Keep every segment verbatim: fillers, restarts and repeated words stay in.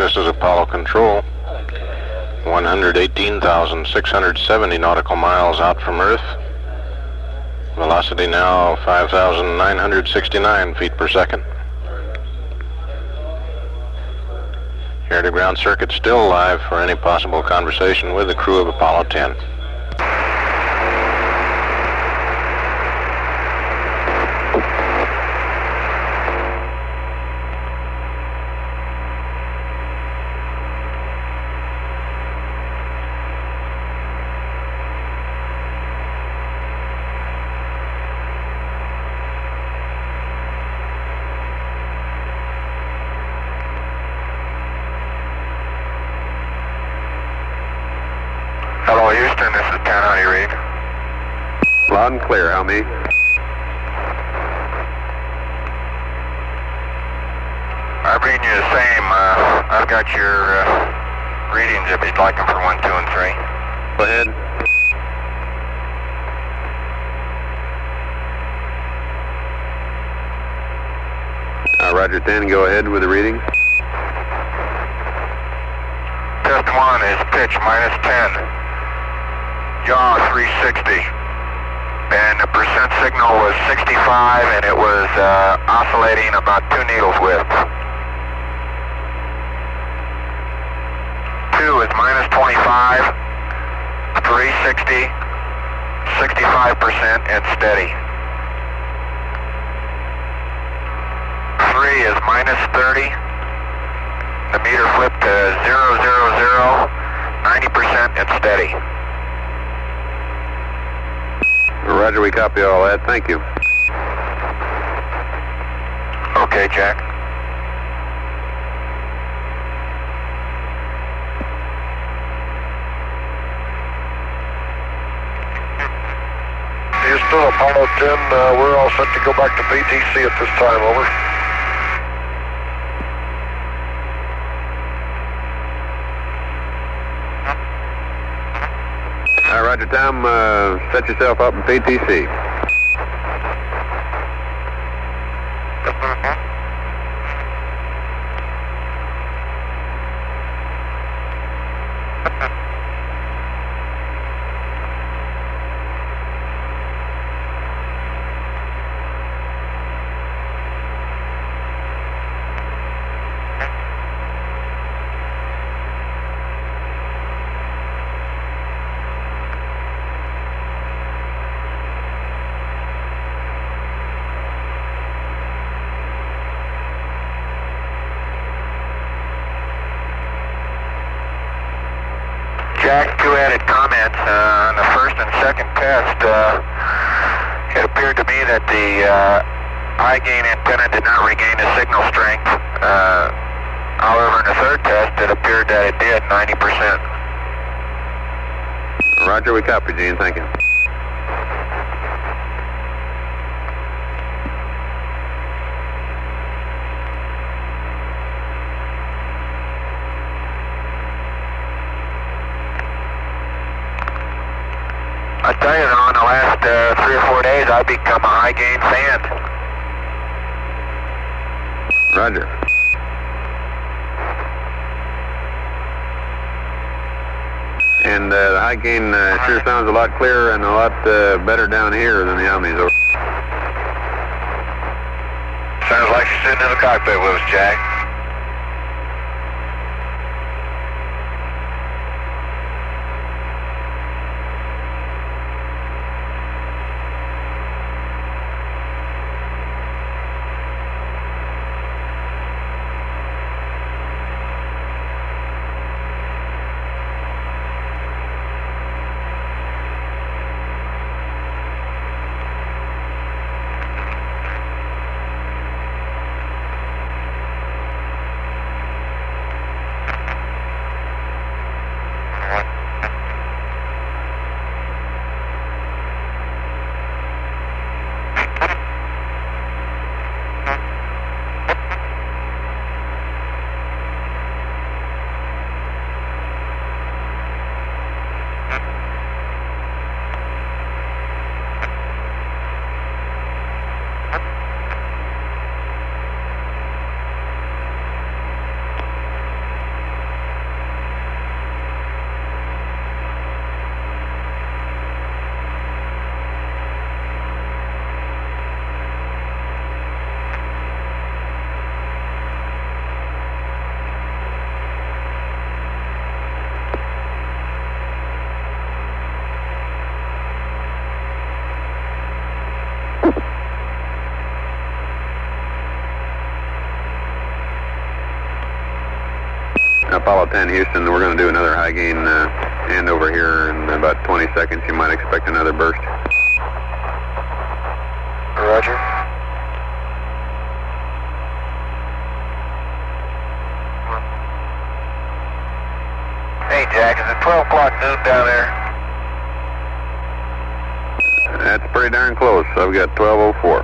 This is Apollo Control. one hundred eighteen thousand six hundred seventy nautical miles out from Earth. Velocity now five thousand nine hundred sixty-nine feet per second. Air-to-ground circuit still live for any possible conversation with the crew of Apollo ten. Hello, Houston, this is Ken. How do you read? Loud and clear, how me? I'm reading you the same. Uh, I've got your uh, readings if you'd like them for one, two, and three. Go ahead. Uh, Roger ten, go ahead with the reading. Test one is pitch minus ten. Yaw three sixty. And the percent signal was sixty-five, and it was uh, oscillating about two needles width. Two is minus twenty-five, three sixty, sixty-five percent, and steady. Three is minus thirty. The meter flipped to zero, zero, zero, ninety percent, and steady. Roger, we copy all that. Thank you. Okay, Jack. Houston, Apollo ten, uh, we're all set to go back to P T C at this time, over. Uh, Roger, Tom, uh, set yourself up in P T C. Jack, two added comments. Uh, on the first and second test, uh, it appeared to me that the uh, high gain antenna did not regain the signal strength. Uh, however, in the third test, it appeared that it did, ninety percent. Roger, we copy, Gene. Thank you. I tell you though, in the last uh, three or four days, I've become a high gain fan. Roger. And uh, the high gain uh, sure sounds a lot clearer and a lot uh, better down here than the Omnis. Sounds like you're sitting in the cockpit with us, Jack. Apollo ten Houston, we're going to do another high gain uh, handover here in about twenty seconds. You might expect another burst. Roger. Hey, Jack, is it twelve o'clock noon down there? That's pretty darn close. I've got twelve oh four.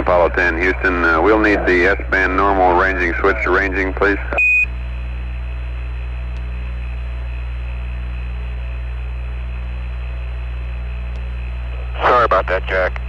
Apollo ten. Houston, uh, we'll need the S-band normal ranging switch to ranging, please. Sorry about that, Jack.